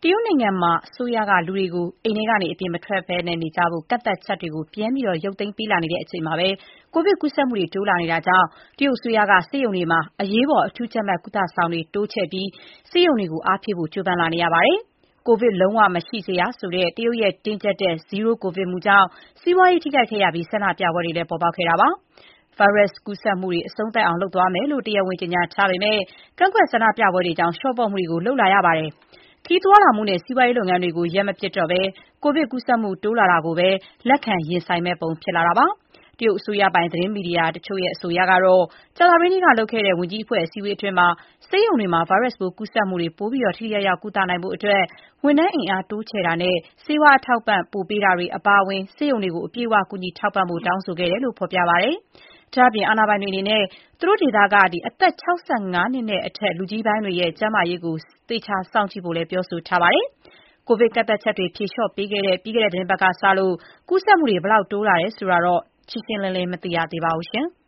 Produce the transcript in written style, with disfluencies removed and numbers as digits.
တရုတ်နိုင်ငံမှာအစိုးရကလူတွေကိုအိမ်ထဲကနေအပြင်မထွက်ဘဲနေကြဖို့ကန့်သတ်ချက်တွေကိုပြန်ပြီးရုပ်သိမ်းပေးလာနေချိန်မှာပဲကိုဗစ်ကူးစက်မှုတွေတိုးလာနေတာကြောင့်တရုတ်အစိုးရကဆေးရုံတွေမှာအရေးပေါ်အထူးကြပ်မတ်ကုသဆောင်တွေတိုးချဲ့ပြီးဆေးရုံတွေကိုအားဖြည့်ဖို့ကြိုးပမ်းလာနေရပါတယ်။ ကိုဗစ်လုံးဝမရှိစေရဆိုတဲ့တရုတ်ရဲ့တင်းကျပ်တဲ့ Zero COVID မူကြောင့်စီးပွားရေးထိခိုက်ခဲ့ရပြီးဆန္ဒပြပွဲတွေလည်းပေါ်ပေါက်ခဲ့တာပါ။ ဗိုင်းရပ်စ်ကူးစက်မှုတွေအဆုံးသတ်အောင်လုပ်သွားမယ်လို့တရားဝင်ကြေညာထားပေမဲ့ကန့်ကွက်ဆန္ဒပြပွဲတွေကြောင့်လျှော့ပေါ့မှုတွေလုပ်လာရပါတယ်။ ခရီးသွားလာမှုနဲ့စီးပွားရေးလုပ်ငန်းတွေကိုရပ်မပစ်တော့ဘဲကိုဗစ်ကူးစက်မှုတိုးလာတာကိုပဲလက်ခံရင်ဆိုင်မယ့်ပုံဖြစ်လာတာပါ။ တရုတ်အစိုးရပိုင်သတင်းမီဒီယာတချို့ရဲ့အဆိုအရကတော့ကြာသပတေးနေ့ကလုပ်ခဲ့တဲ့ဝန်ကြီးအဖွဲ့အစည်းအဝေးအတွင်းဆေးရုံတွေမှာဗိုင်းရပ်စ်ပိုးကူးစက်မှုတွေပိုပြီးထိထိရောက်ရောက်ကုသနိုင်ဖို့အတွက်ဝန်ထမ်းအင်အားတိုးချဲ့တာနဲ့ဆေးဝါးအထောက်အပံ့ပိုပေးတာတွေအပါအဝင်ဆေးရုံတွေကိုအပြည့်အဝကူညီထောက်ပံ့ဖို့တောင်းဆိုခဲ့တယ်လို့ဖော်ပြပါတယ်။ ဒါ့အပြင်အာဏာပိုင်တွေအနေနဲ့သူတို့ဒေသကအသက် ၆၅ နှစ်နဲ့အထက်လူကြီးပိုင်းတွေရဲ့ကျန်းမာရေးကိုသေချာစောင့်ကြည့်ဖို့လည်းပြောဆိုထားပါတယ်။ ကိုဗစ်ကန့်သတ်ချက်တွေဖြေလျှော့ပေးခဲ့တဲ့ပြီးခဲ့တဲ့သီတင်းပတ်ကစလို့ကူးစက်မှုတွေဘယ်လောက်တိုးလာတယ်ဆိုတာတော့ရှင်းရှင်းလင်းလင်းမသိရသေးပါဘူး